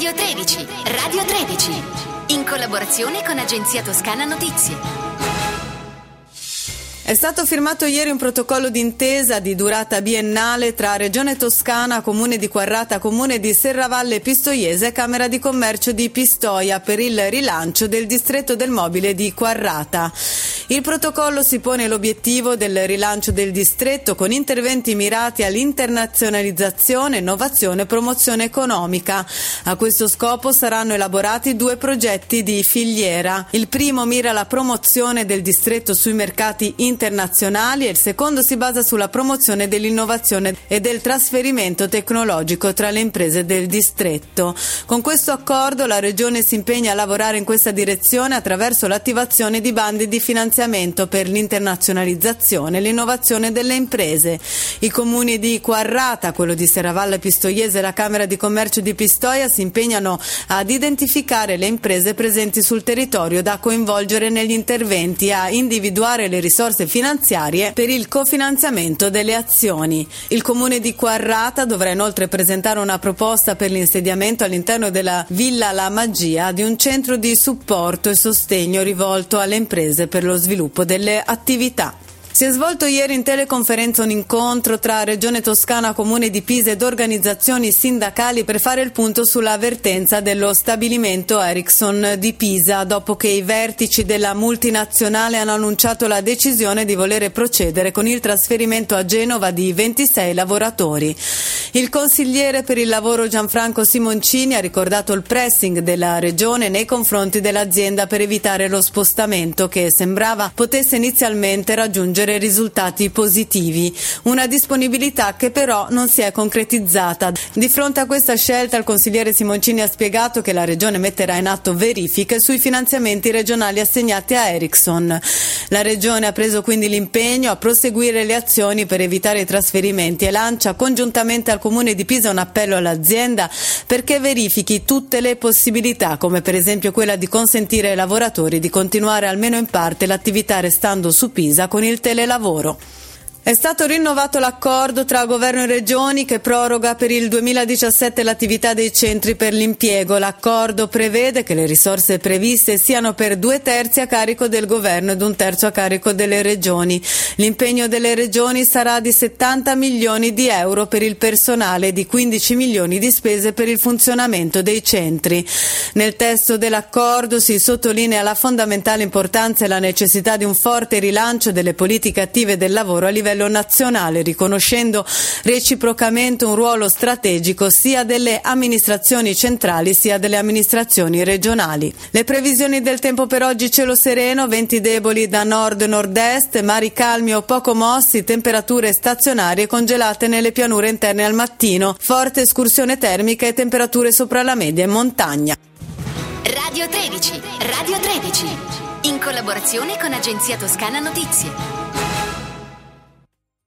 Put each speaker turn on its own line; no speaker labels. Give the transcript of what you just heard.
Radio 13, Radio 13, in collaborazione con Agenzia Toscana Notizie.
È stato firmato ieri un protocollo d'intesa di durata biennale tra Regione Toscana, Comune di Quarrata, Comune di Serravalle Pistoiese e Camera di Commercio di Pistoia per il rilancio del distretto del mobile di Quarrata. Il protocollo si pone l'obiettivo del rilancio del distretto con interventi mirati all'internazionalizzazione, innovazione e promozione economica. A questo scopo saranno elaborati 2 progetti di filiera. Il primo mira alla promozione del distretto sui mercati internazionali e il secondo si basa sulla promozione dell'innovazione e del trasferimento tecnologico tra le imprese del distretto. Con questo accordo la Regione si impegna a lavorare in questa direzione attraverso l'attivazione di bandi di finanziamento per l'internazionalizzazione e l'innovazione delle imprese. I comuni di Quarrata, quello di Serravalle Pistoiese e la Camera di Commercio di Pistoia si impegnano ad identificare le imprese presenti sul territorio da coinvolgere negli interventi, a individuare le risorse finanziarie per il cofinanziamento delle azioni. Il comune di Quarrata dovrà inoltre presentare una proposta per l'insediamento all'interno della Villa La Magia di un centro di supporto e sostegno rivolto alle imprese per lo sviluppo delle attività. Si è svolto ieri in teleconferenza un incontro tra Regione Toscana, Comune di Pisa ed organizzazioni sindacali per fare il punto sulla vertenza dello stabilimento Ericsson di Pisa, dopo che i vertici della multinazionale hanno annunciato la decisione di volere procedere con il trasferimento a Genova di 26 lavoratori. Il consigliere per il lavoro Gianfranco Simoncini ha ricordato il pressing della Regione nei confronti dell'azienda per evitare lo spostamento che sembrava potesse inizialmente raggiungere risultati positivi, una disponibilità che però non si è concretizzata. Di fronte a questa scelta il consigliere Simoncini ha spiegato che la Regione metterà in atto verifiche sui finanziamenti regionali assegnati a Ericsson. La Regione ha preso quindi l'impegno a proseguire le azioni per evitare i trasferimenti e lancia congiuntamente al Comune di Pisa un appello all'azienda perché verifichi tutte le possibilità, come per esempio quella di consentire ai lavoratori di continuare almeno in parte l'attività restando su Pisa con il telelavoro. È stato rinnovato l'accordo tra Governo e Regioni che proroga per il 2017 l'attività dei centri per l'impiego. L'accordo prevede che le risorse previste siano per 2/3 a carico del Governo ed 1/3 a carico delle Regioni. L'impegno delle Regioni sarà di 70 milioni di euro per il personale e di 15 milioni di spese per il funzionamento dei centri. Nel testo dell'accordo si sottolinea la fondamentale importanza e la necessità di un forte rilancio delle politiche attive del lavoro a livello nazionale, riconoscendo reciprocamente un ruolo strategico sia delle amministrazioni centrali sia delle amministrazioni regionali. Le previsioni del tempo per oggi: cielo sereno, venti deboli da nord-nord-est, mari calmi o poco mossi, temperature stazionarie congelate nelle pianure interne al mattino, forte escursione termica e temperature sopra la media in montagna.
Radio 13, Radio 13, in collaborazione con Agenzia Toscana Notizie.